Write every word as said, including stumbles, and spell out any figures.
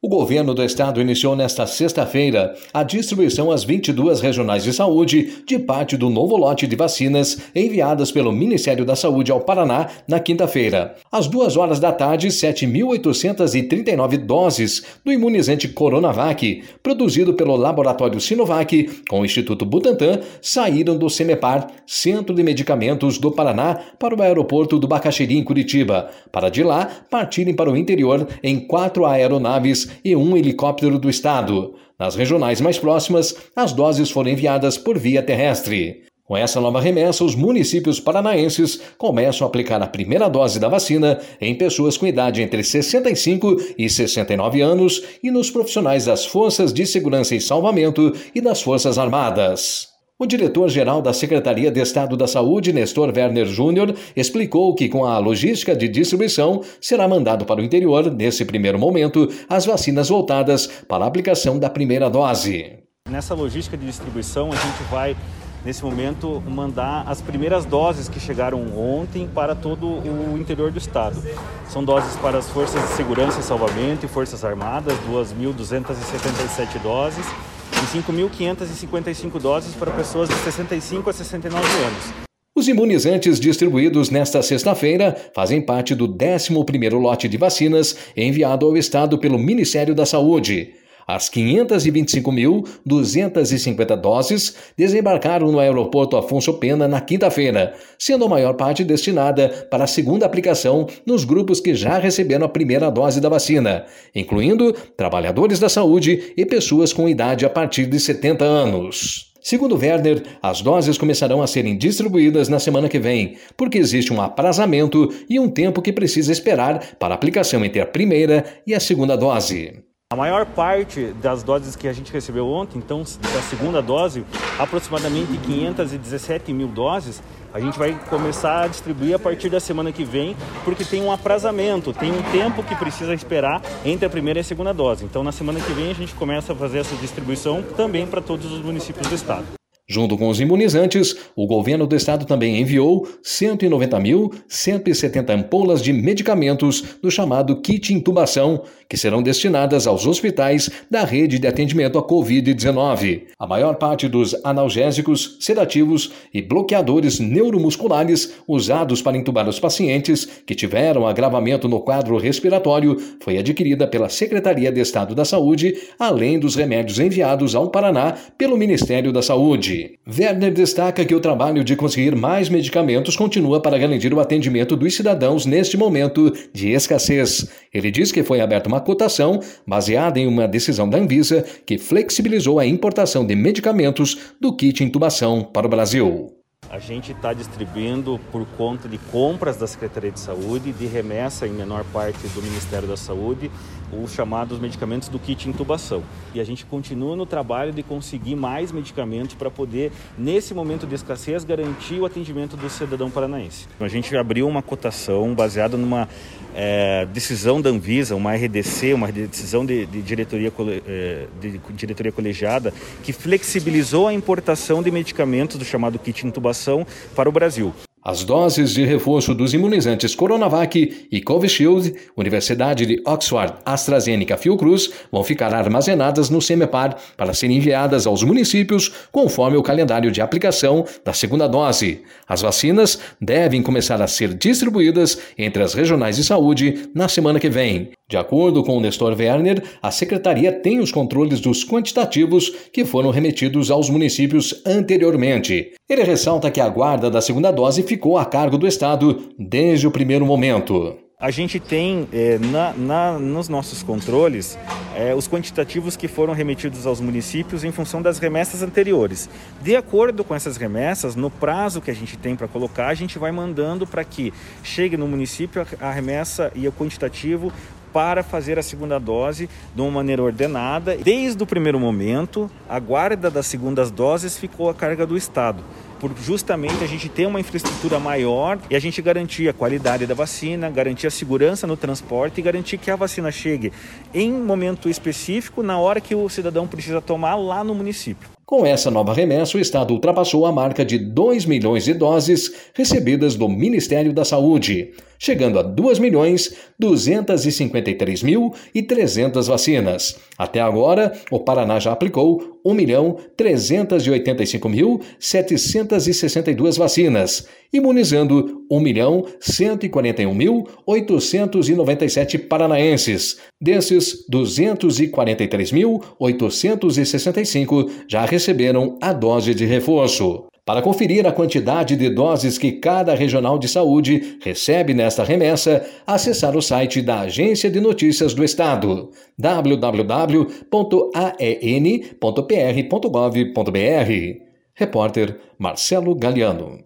O governo do estado iniciou nesta sexta-feira a distribuição às vinte e duas regionais de saúde de parte do novo lote de vacinas enviadas pelo Ministério da Saúde ao Paraná na quinta-feira. Às duas horas da tarde, sete mil oitocentas e trinta e nove doses do imunizante Coronavac, produzido pelo laboratório Sinovac com o Instituto Butantan, saíram do CEMEPAR, Centro de Medicamentos do Paraná, para o aeroporto do Bacaxiri, em Curitiba, para de lá partirem para o interior em quatro aeronaves e um helicóptero do estado. Nas regionais mais próximas, as doses foram enviadas por via terrestre. Com essa nova remessa, os municípios paranaenses começam a aplicar a primeira dose da vacina em pessoas com idade entre sessenta e cinco e sessenta e nove anos e nos profissionais das Forças de Segurança e Salvamento e das Forças Armadas. O diretor-geral da Secretaria de Estado da Saúde, Nestor Werner Júnior, explicou que com a logística de distribuição será mandado para o interior, nesse primeiro momento, as vacinas voltadas para a aplicação da primeira dose. Nessa logística de distribuição, a gente vai, nesse momento, mandar as primeiras doses que chegaram ontem para todo o interior do estado. São doses para as Forças de Segurança e Salvamento e Forças Armadas, duas mil duzentas e setenta e sete doses. E cinco mil quinhentas e cinquenta e cinco doses para pessoas de sessenta e cinco a sessenta e nove anos. Os imunizantes distribuídos nesta sexta-feira fazem parte do décimo primeiro lote de vacinas enviado ao estado pelo Ministério da Saúde. As quinhentas e vinte e cinco mil duzentas e cinquenta doses desembarcaram no aeroporto Afonso Pena na quinta-feira, sendo a maior parte destinada para a segunda aplicação nos grupos que já receberam a primeira dose da vacina, incluindo trabalhadores da saúde e pessoas com idade a partir de setenta anos. Segundo Werner, as doses começarão a serem distribuídas na semana que vem, porque existe um aprazamento e um tempo que precisa esperar para a aplicação entre a primeira e a segunda dose. A maior parte das doses que a gente recebeu ontem, então da segunda dose, aproximadamente quinhentas e dezessete mil doses, a gente vai começar a distribuir a partir da semana que vem, porque tem um aprazamento, tem um tempo que precisa esperar entre a primeira e a segunda dose. Então na semana que vem a gente começa a fazer essa distribuição também para todos os municípios do estado. Junto com os imunizantes, o governo do estado também enviou cento e noventa mil cento e setenta ampolas de medicamentos do chamado kit intubação, que serão destinadas aos hospitais da rede de atendimento à covid dezenove. A maior parte dos analgésicos, sedativos e bloqueadores neuromusculares usados para intubar os pacientes que tiveram agravamento no quadro respiratório foi adquirida pela Secretaria de Estado da Saúde, além dos remédios enviados ao Paraná pelo Ministério da Saúde. Werner destaca que o trabalho de conseguir mais medicamentos continua para garantir o atendimento dos cidadãos neste momento de escassez. Ele diz que foi aberta uma cotação baseada em uma decisão da Anvisa que flexibilizou a importação de medicamentos do kit intubação para o Brasil. A gente está distribuindo por conta de compras da Secretaria de Saúde, de remessa em menor parte do Ministério da Saúde, os chamados medicamentos do kit intubação. E a gente continua no trabalho de conseguir mais medicamentos para poder, nesse momento de escassez, garantir o atendimento do cidadão paranaense. A gente abriu uma cotação baseada numa é, decisão da Anvisa, uma R D C, uma decisão de, de, diretoria, de diretoria colegiada, que flexibilizou a importação de medicamentos do chamado kit intubação para o Brasil. As doses de reforço dos imunizantes Coronavac e Covishield, Universidade de Oxford, AstraZeneca Fiocruz, vão ficar armazenadas no CEMEPAR para serem enviadas aos municípios conforme o calendário de aplicação da segunda dose. As vacinas devem começar a ser distribuídas entre as regionais de saúde na semana que vem. De acordo com o Nestor Werner, a Secretaria tem os controles dos quantitativos que foram remetidos aos municípios anteriormente. Ele ressalta que a guarda da segunda dose ficou a cargo do Estado desde o primeiro momento. A gente tem é, na, na, nos nossos controles é, os quantitativos que foram remetidos aos municípios em função das remessas anteriores. De acordo com essas remessas, no prazo que a gente tem para colocar, a gente vai mandando para que chegue no município a, a remessa e o quantitativo para fazer a segunda dose de uma maneira ordenada. Desde o primeiro momento, a guarda das segundas doses ficou a carga do Estado, por justamente a gente ter uma infraestrutura maior e a gente garantir a qualidade da vacina, garantir a segurança no transporte e garantir que a vacina chegue em momento específico, na hora que o cidadão precisa tomar lá no município. Com essa nova remessa, o Estado ultrapassou a marca de dois milhões de doses recebidas do Ministério da Saúde, chegando a dois milhões duzentos e cinquenta e três mil e trezentas vacinas. Até agora, o Paraná já aplicou um milhão trezentos e oitenta e cinco mil setecentas e sessenta e duas vacinas, imunizando um milhão cento e quarenta e um mil oitocentos e noventa e sete paranaenses. Desses, duzentos e quarenta e três mil oitocentos e sessenta e cinco já receberam a dose de reforço. Para conferir a quantidade de doses que cada regional de saúde recebe nesta remessa, acessar o site da Agência de Notícias do Estado, w w w ponto a e n ponto p r ponto gov ponto b r. Repórter Marcelo Galiano.